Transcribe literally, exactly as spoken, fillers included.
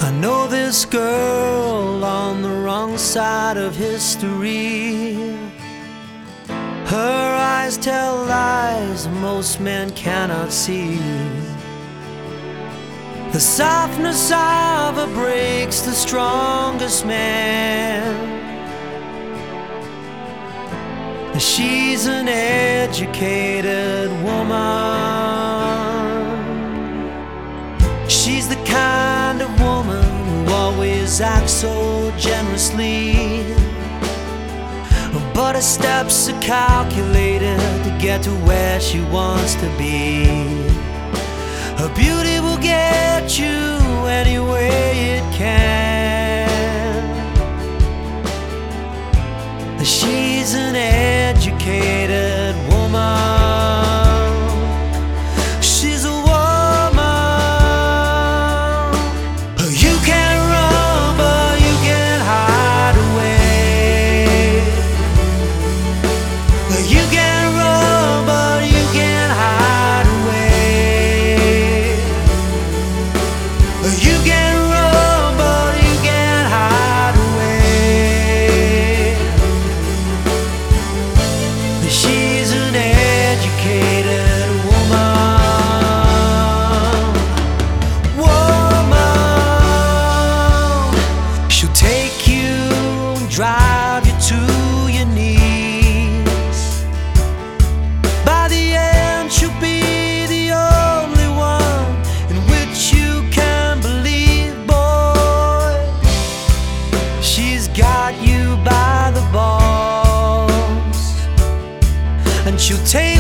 I know this girl on the wrong side of history. Her eyes tell lies most men cannot see. The softness of her breaks the strongest man. She's an educated woman. She's the kind of woman who always acts so generously, but her steps are calculated to get to where she wants to be. Her beauty will get you any way it can. She's an educated woman. She's a woman. You can run, but you can hide away. You can run, but you can hide away. You can run, but you can hide away. She's an educated woman. Woman. She'll take you, drive you to your knees. By the end, she'll be the only one in which you can believe, boy. She's got you by the balls, and she'll take